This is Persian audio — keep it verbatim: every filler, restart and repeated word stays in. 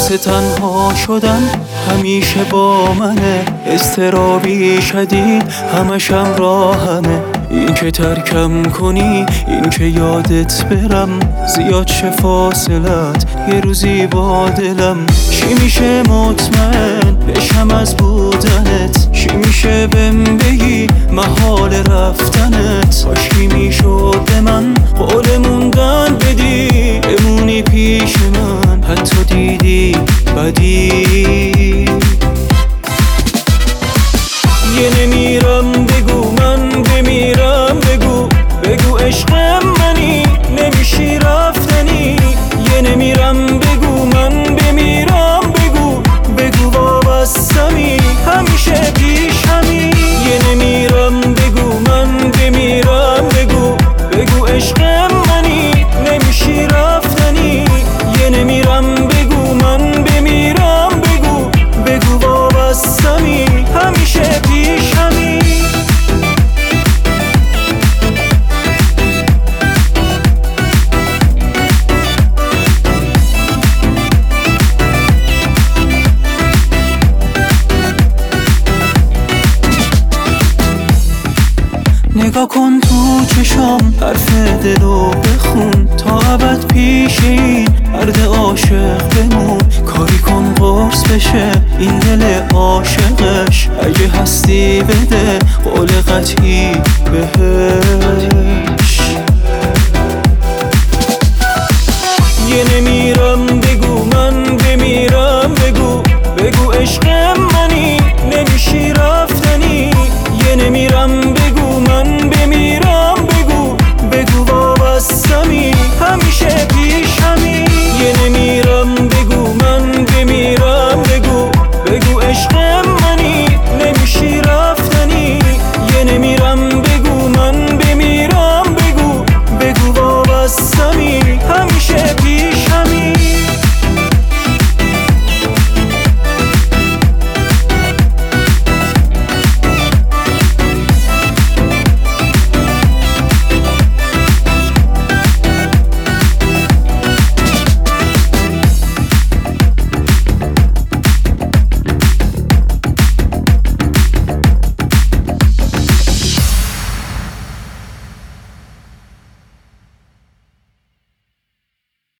باعث تنها شدن همیشه با منه، اضطرابی شدید همشم راهمه. این که ترکم کنی، این که یادت برم، زیاد شه فاصلت یه روزی با دلم. چی میشه مطمئن بشم از بودنت، چی میشه بهم بگی محال رفتنت. کاشکی میشد به من قول موندن بدی، بمونی پیش من حتی دیدی بدی. یه نمیرم بگو من بمیرم، بگو بگو عشق منی نمیشی رفتنی. یه نمیرم بگو من بمیرم، بگو بگو وابستمی همیشه پیشمی. یه نمیرم بگو من بمیرم، بگو بگو عشق منی نمیشی رفتنی. یه نمیرم بگو من بمیرم، بگو بگو وابستمی همیشه پیشمی. نگاه کن تو چشام، حرف دلو بخون، تا ابد پیش این مرد عاشق بمون. کاری کن قرص بشه این دل عاشقش، اگه هستی بده قول قطعی بهش.